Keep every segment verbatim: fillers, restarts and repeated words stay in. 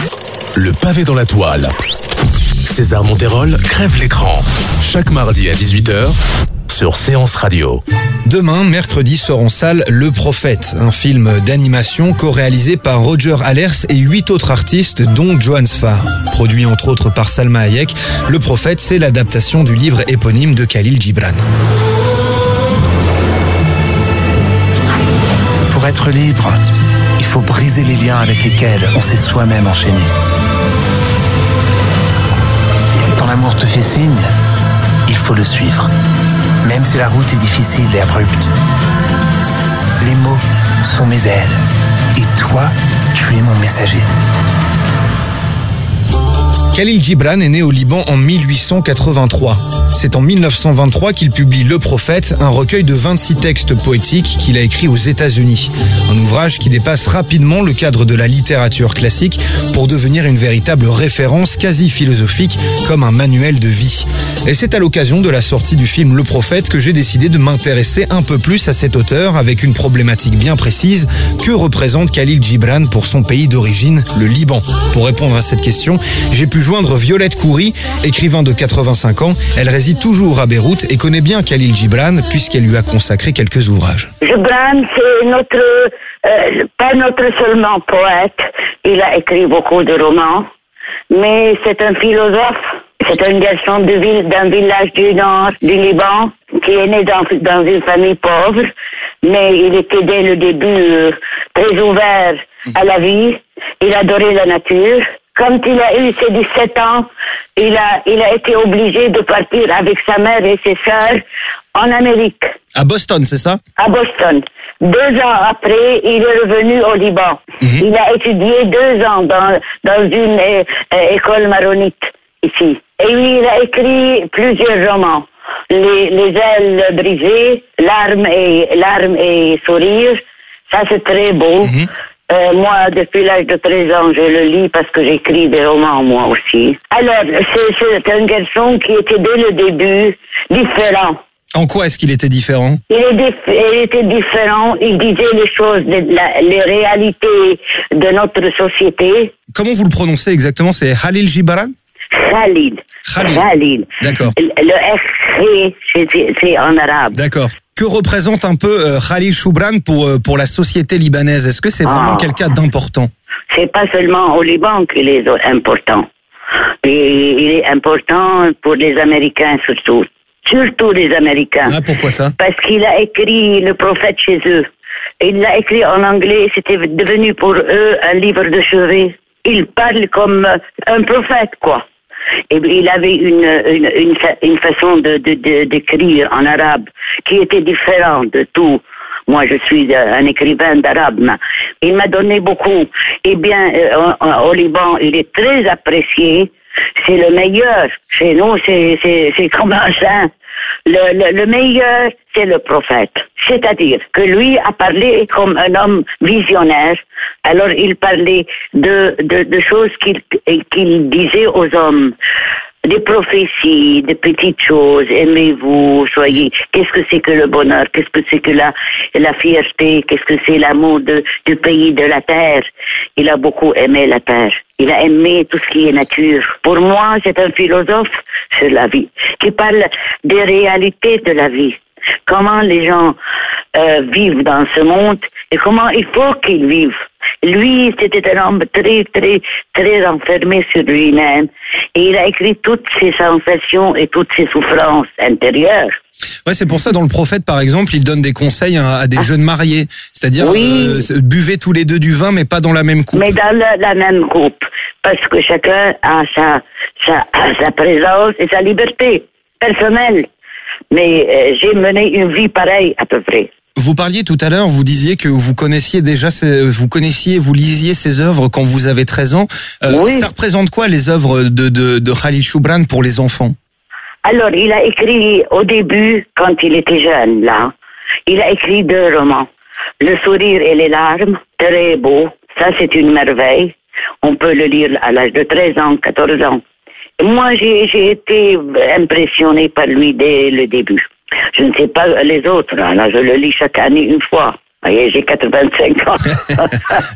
Le pavé dans la toile. César Monterol crève l'écran. Chaque mardi à dix-huit heures sur Séance Radio. Demain, mercredi, sort en salle Le Prophète, un film d'animation co-réalisé par Roger Allers et huit autres artistes, dont Johann Sfar. Produit entre autres par Salma Hayek, Le Prophète, c'est l'adaptation du livre éponyme de Khalil Gibran. Pour être libre, il faut briser les liens avec lesquels on s'est soi-même enchaîné. Quand l'amour te fait signe, il faut le suivre, même si la route est difficile et abrupte. Les mots sont mes ailes, et toi, tu es mon messager. Khalil Gibran est né au Liban en mille huit cent quatre-vingt-trois. C'est en mille neuf cent vingt-trois qu'il publie Le Prophète, un recueil de vingt-six textes poétiques qu'il a écrit aux États-Unis. Un ouvrage qui dépasse rapidement le cadre de la littérature classique pour devenir une véritable référence quasi philosophique, comme un manuel de vie. Et c'est à l'occasion de la sortie du film Le Prophète que j'ai décidé de m'intéresser un peu plus à cet auteur avec une problématique bien précise. Que représente Khalil Gibran pour son pays d'origine, le Liban? Pour répondre à cette question, j'ai pu joindre Violette Khoury, écrivain de quatre-vingt-cinq ans. Elle réside toujours à Beyrouth et connaît bien Khalil Gibran puisqu'elle lui a consacré quelques ouvrages. Gibran, c'est notre, euh, pas notre seulement poète. Il a écrit beaucoup de romans, mais c'est un philosophe. C'est un garçon de ville, d'un village du nord du Liban qui est né dans, dans une famille pauvre, mais il était dès le début euh, très ouvert à la vie. Il adorait la nature. Quand il a eu ses dix-sept ans, il a, il a été obligé de partir avec sa mère et ses sœurs en Amérique. À Boston, c'est ça? À Boston. Deux ans après, il est revenu au Liban. Mm-hmm. Il a étudié deux ans dans, dans une euh, école maronite ici. Et lui, il a écrit plusieurs romans. Les, les ailes brisées, Larmes et, larmes et sourires. Ça, c'est très beau. Mm-hmm. Euh, moi, depuis l'âge de treize ans, je le lis parce que j'écris des romans, moi aussi. Alors, c'est, c'est un garçon qui était dès le début différent. En quoi est-ce qu'il était différent? Il, est dif- il était différent, il disait les choses, de la, les réalités de notre société. Comment vous le prononcez exactement? C'est Khalil Gibran? Khalil. Khalil. Khalil. D'accord. Le, le F, c'est, c'est en arabe. D'accord. Que représente un peu euh, Khalil Gibran pour, euh, pour la société libanaise? Est-ce que c'est vraiment oh. quelqu'un d'important? C'est pas seulement au Liban qu'il est important. Et il est important pour les Américains surtout. Surtout les Américains. Ah, pourquoi ça? Parce qu'il a écrit Le Prophète chez eux. Il l'a écrit en anglais, c'était devenu pour eux un livre de chevet. Il parle comme un prophète, quoi. Et il avait une, une, une, une façon de, de, de, d'écrire en arabe qui était différente de tout. Moi, je suis un écrivain d'arabe. Il m'a donné beaucoup. Eh bien, euh, au Liban, il est très apprécié. C'est le meilleur. Chez nous, c'est, c'est, c'est comme un saint. Le, le, le meilleur, c'est le prophète. C'est-à-dire que lui a parlé comme un homme visionnaire. Alors il parlait de, de, de choses qu'il, qu'il disait aux hommes. Des prophéties, des petites choses, aimez-vous, soyez, qu'est-ce que c'est que le bonheur, qu'est-ce que c'est que la, la fierté, qu'est-ce que c'est l'amour de, du pays, de la terre. Il a beaucoup aimé la terre. Il a aimé tout ce qui est nature. Pour moi, c'est un philosophe sur la vie, qui parle des réalités de la vie. Comment les gens euh, vivent dans ce monde et comment il faut qu'ils vivent. Lui, c'était un homme très, très, très enfermé sur lui-même et il a écrit toutes ses sensations et toutes ses souffrances intérieures. Ouais, c'est pour ça, dans Le Prophète, par exemple, il donne des conseils à, à des ah. jeunes mariés. C'est-à-dire, oui. euh, buvez tous les deux du vin, mais pas dans la même coupe. Mais dans la, la même coupe. Parce que chacun a sa, sa, sa présence et sa liberté personnelle. Mais euh, j'ai mené une vie pareille, à peu près. Vous parliez tout à l'heure, vous disiez que vous connaissiez déjà, ces, vous connaissiez, vous lisiez ces œuvres quand vous avez treize ans. Euh, oui. Ça représente quoi, les œuvres de, de, de Khalil Gibran pour les enfants? Alors, il a écrit au début, quand il était jeune, là, il a écrit deux romans. Le sourire et les larmes, très beau. Ça, c'est une merveille. On peut le lire à l'âge de treize ans, quatorze ans. Et moi, j'ai, j'ai été impressionnée par lui dès le début. Je ne sais pas les autres, là, je le lis chaque année une fois. Voyez, j'ai quatre-vingt-cinq ans.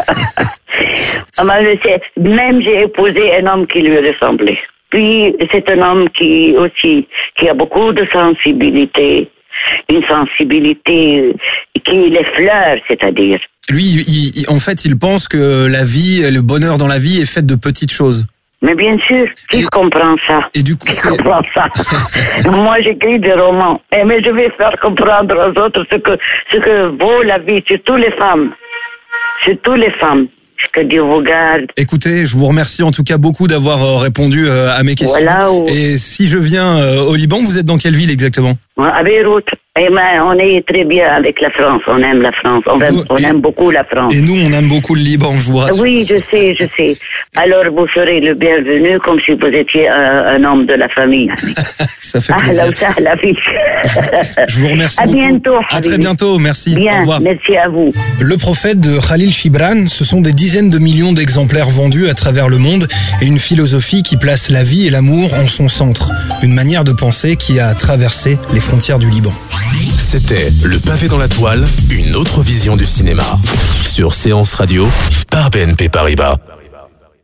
Même j'ai épousé un homme qui lui ressemblait. Puis c'est un homme qui aussi qui a beaucoup de sensibilité, une sensibilité qui l'effleure, c'est-à-dire. Lui, il, il, en fait, il pense que la vie, le bonheur dans la vie est fait de petites choses. Mais bien sûr, qui et, comprend ça? Et du coup, qui c'est... comprend ça? Moi, j'écris des romans, et mais je vais faire comprendre aux autres ce que ce que vaut la vie, surtout les femmes, surtout les femmes. Que Dieu vous garde. Écoutez, je vous remercie en tout cas beaucoup d'avoir euh, répondu euh, à mes questions. Voilà où... Et si je viens euh, au Liban, vous êtes dans quelle ville exactement? À Beyrouth. Et ben, on est très bien avec la France. On aime la France. On aime, on aime beaucoup la France. Et nous, on aime beaucoup le Liban, je vous rassure. Oui, je sais, je sais. Alors, vous serez le bienvenu comme si vous étiez un, un homme de la famille. Ça fait plaisir. Ah, la vie. Je vous remercie à beaucoup. Bientôt, à très bientôt, merci. Bien, au revoir. Merci à vous. Le prophète de Khalil Gibran, ce sont des dizaines de millions d'exemplaires vendus à travers le monde et une philosophie qui place la vie et l'amour en son centre. Une manière de penser qui a traversé les frontières du Liban. C'était Le Pavé dans la Toile, une autre vision du cinéma. Sur Séance Radio, par B N P Paribas.